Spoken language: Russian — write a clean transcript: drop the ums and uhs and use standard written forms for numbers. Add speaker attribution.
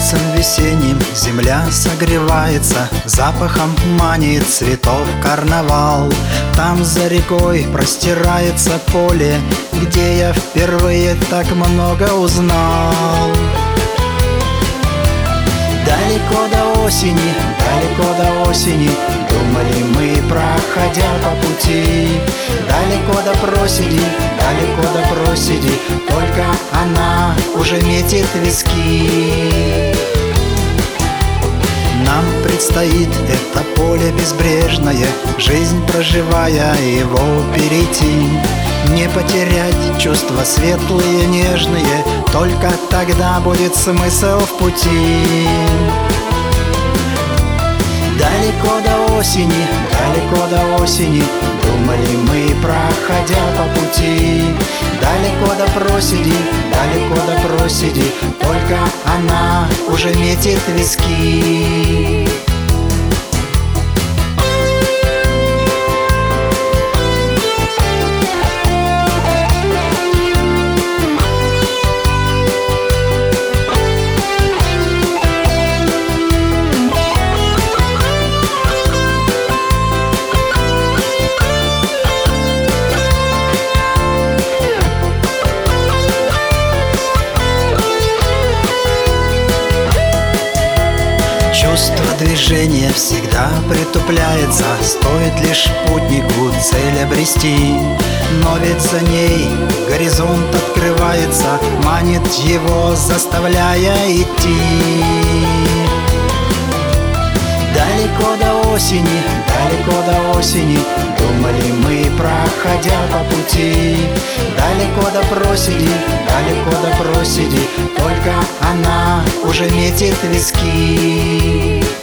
Speaker 1: Солнцем весенним земля согревается, запахом манит цветов карнавал. Там за рекой простирается поле, где я впервые так много узнал. Далеко до осени, думали мы, проходя по пути. Далеко до проседи, только она уже метит виски. Нам предстоит это поле безбрежное, жизнь проживая его перейти. Не потерять чувства светлые, нежные, только тогда будет смысл в пути. Далеко до осени, думали мы, проходя по пути. Далеко до проседи, только она уже метит виски. Чувство движения всегда притупляется, стоит лишь путнику цель обрести. Но ведь за ней горизонт открывается, манит его, заставляя идти. Далеко до осени, думали мы, проходя по пути. Далеко до проседи, только она уже метит виски.